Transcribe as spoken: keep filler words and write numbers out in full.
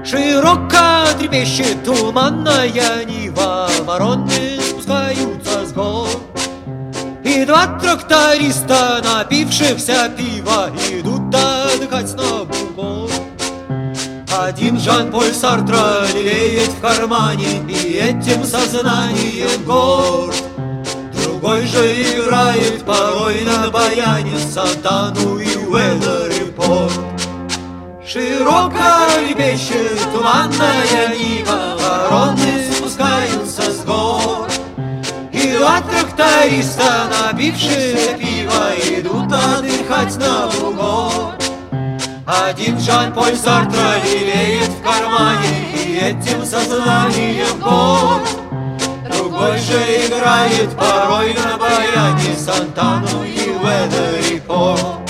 Широко трепещет туманная нива, вороны спускаются с гор. И два тракториста, напившихся пива, идут отдыхать на бугор. Один Жан-Поль Сартра лелеет в кармане и этим сознанием горд. Другой же играет порой на баяне Сантану и Weather Report. Широко лепещет туманная нива, вороны спускаются с гор. И два тракториста, напившие пива, идут отдыхать на бугор. Один Жан-Поль Сартра лелеет в кармане и этим сознанием горд. Другой же играет порой на баяне Сантану и Weather Report.